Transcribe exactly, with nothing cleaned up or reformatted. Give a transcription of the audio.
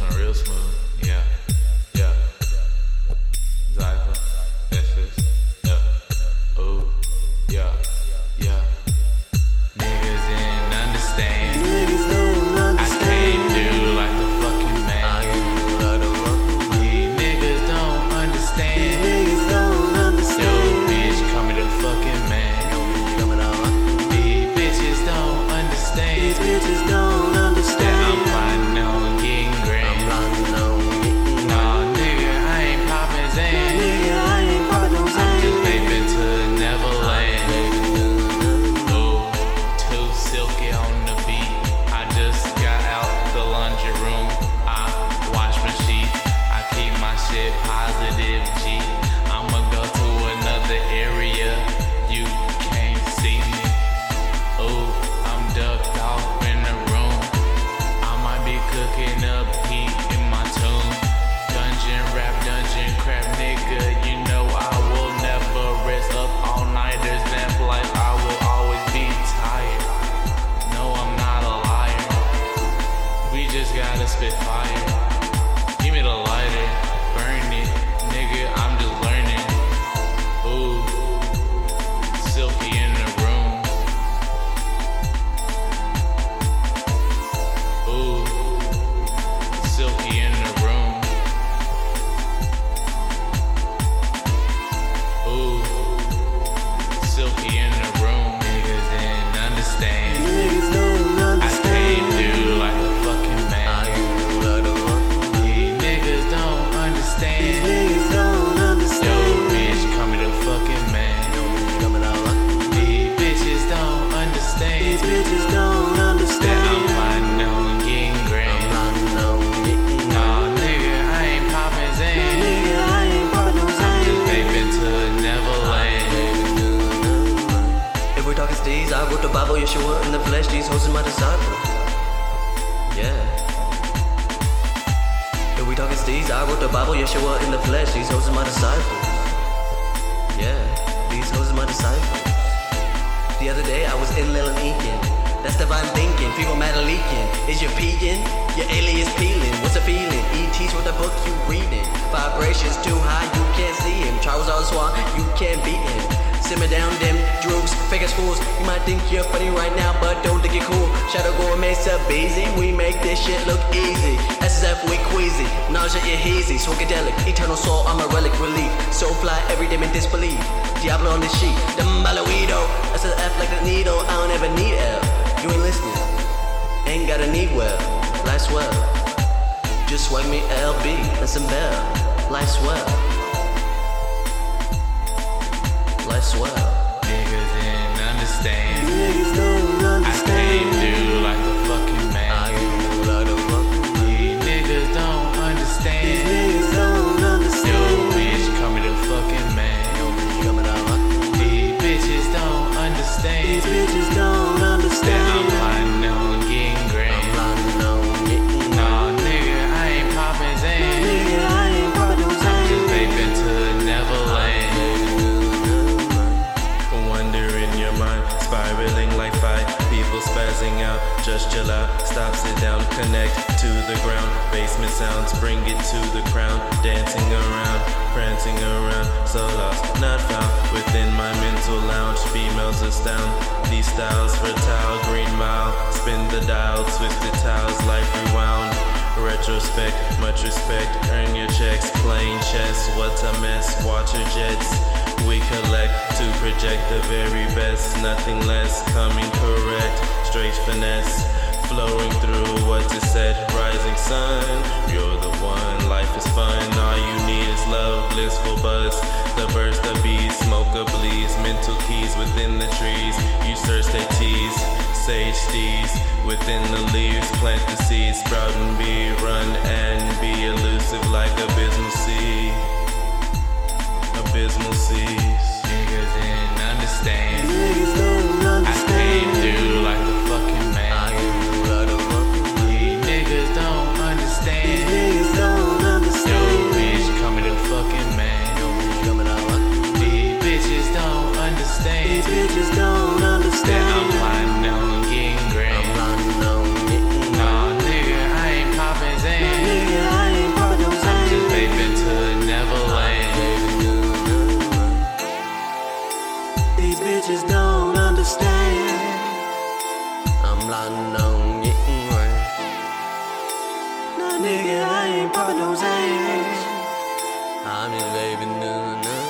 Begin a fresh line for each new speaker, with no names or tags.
went real smooth. Yeah, yeah. Zypher, Memphis, yeah. Oh, yeah, yeah. Niggas didn't understand.
Niggas don't understand.
I came through like a fucking man.
I came through like a fucking man.
These niggas don't understand.
These niggas don't understand.
Yo, bitch, call me the fucking man.
Yo, bitch, coming out.
These bitches don't understand.
These bitches don't understand.
That I'm plotting on getting grand.
I'm plotting on getting
Nah, nigga, I ain't poppin' Zan.
Nigga, I ain't part no
I'm just vaping to Neverland. Ooh, too silky on the beat. I just got out the laundry room. I wash my sheets. I keep my shit positive, G. I'ma go to another area. You can't see me. Ooh, I'm ducked off in the room. I might be cooking up heat in my tomb. Dungeon rap, dungeon crap, nigga. You know I will never rest up all nighters. Vamp like I will always be tired. No, I'm not a liar. We just gotta spit fire. Give me the lighter, burn it, nigga. I'm just learning. Ooh, silky in the room. Ooh, silky in the room. Ooh, silky in the room. Niggas didn't understand.
Niggas don't
I
understand.
came through like a fucking
I
man.
came through like a fucking man.
These niggas don't
These
understand.
niggas don't
Yo,
understand.
bitch, call me the fucking man.
Yo, bitch, coming out.
These bitches don't
These
understand.
bitches don't
That I'm
understand.
plotting on getting
I'm
grand.
plotting on getting
Nah, nigga, I ain't poppin' Zan.
Nigga, I ain't part no
I'm just vaping to Neverland.
If we're talking steeds, I wrote the Bible, Yeshua in the flesh, these hosts are my disciples. Yeah. If we talking steeds, I wrote the Bible, Yeshua in the flesh, these hosts are my disciples. Yeah, these hosts are my disciples. The other day I was in Leland Eakin. That's divine thinking, people matter leaking. Is you peeking? Your alias peeling. What's the feeling? E T's what the book you reading. Vibrations too high, you can't see him. Charles Oswald, you can't beat him. Simmer down them droogs, fake schools. You might think you're funny right now, but don't think you're cool. Shadow Gore makes up easy. We make this shit look easy. S S F, we queasy. Nausea, you're hazy. Swaggadelic, eternal soul, I'm a relic relief. So fly, every day in disbelief. Diablo on the sheet, the Malawido. S S F like a needle, I don't ever need L. You ain't listening, ain't gotta need well. Life's well. Just swag me L B and some bell. Life's well. Life's well.
Niggas didn't understand.
Niggas don't
I
understand.
came through like a fucking
I
man.
came through like a fucking man.
These niggas don't
These
understand.
niggas don't
Yo,
understand.
bitch, call me the fucking man.
Yo, bitch, coming out.
These bitches don't
These
understand.
bitches don't
That I'm
understand.
plotting on getting
I'm
grand.
plotting on getting
Nah, nigga, I ain't poppin' Zan.
Nigga, I ain't part no
I'm just
Zan.
vaping to Neverland.
Wonder in your mind, spiraling like five people spazzing out. Just chill out, stop, sit down, connect to the ground. Basement sounds, bring it to the crown. Dancing around, prancing around, so lost, not found. Within my mental lounge, females astound. These styles fertile, green mile. Spin the dial, twisted tiles, life rewound. Retrospect, much respect, earn your checks. Playing chess, what's a mess? Water jets. We collect to project the very best, nothing less, coming correct, straight finesse, flowing through what is said, rising sun, you're the one, life is fun, all you need is love, blissful buzz, the burst of bees, smoke a bleeds, mental keys within the trees, you search they tease, sage steeds, within the leaves, plant the seeds, sprout and be, run and be elusive like abysmal sea. Abysmal seas.
Niggas didn't understand.
Niggas don't
I came
understand.
through like a fucking
I
man.
came through like a fucking man.
These niggas don't
These
understand.
niggas don't
Yo,
understand.
bitch, call me the fucking man.
Yo, bitch, coming out.
These bitches don't
These
understand.
bitches don't
That I'm
understand.
plotting on getting
I'm
grand.
plotting on getting
Nah, nigga, I ain't poppin' Zan.
Nigga, plotting on getting right. Nah, nigga, I ain't poppin' no Zans. I'm just vaping, no, no.